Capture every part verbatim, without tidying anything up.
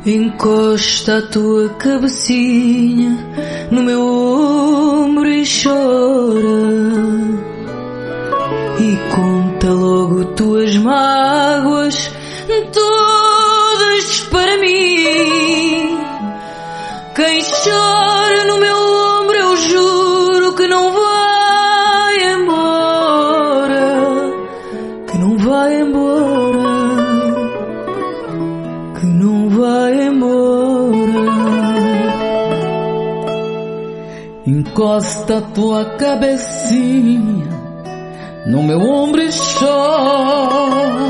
Encosta a tua cabecinha no meu ombro e chora, e conta logo tuas mágoas todas para mim. Quem chora no meu ombro, eu juro que não vai embora, que não vai embora, que não vai embora. Encosta a tua cabecinha no meu ombro e chora,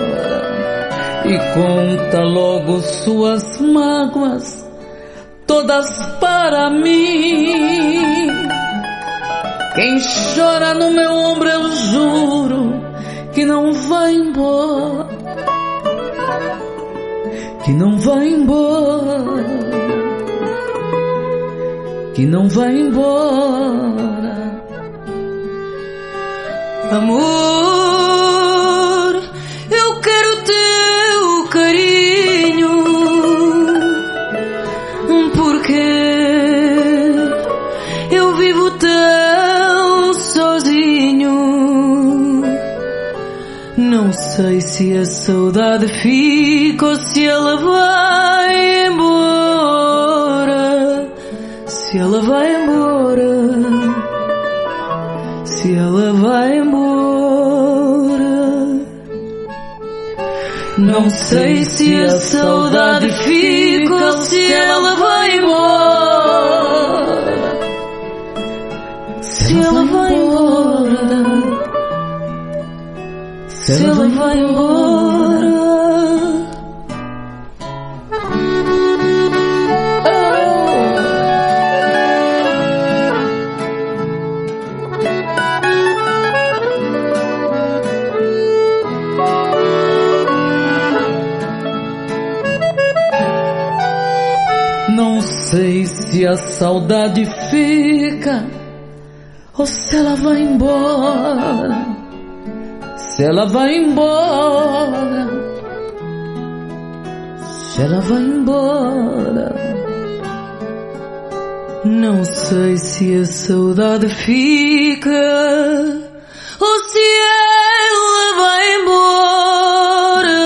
e conta logo suas mágoas todas para mim. Quem chora no meu ombro, eu juro que não vai embora, que não vai embora, que não vai embora. Amor, eu quero teu carinho, porque eu vivo tão sozinho. Não sei se a saudade fica ou se ela vai embora, se ela vai embora, se ela vai embora. Não sei se a saudade fica ou se ela vai embora, se ela vai embora, se ela vai embora. Não sei se a saudade fica ou se ela vai embora, se ela vai embora, se ela vai embora. Não sei se a saudade fica ou se ela vai embora,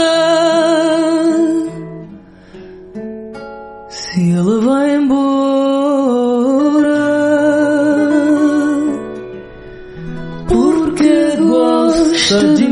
se ela vai embora, porque gosta de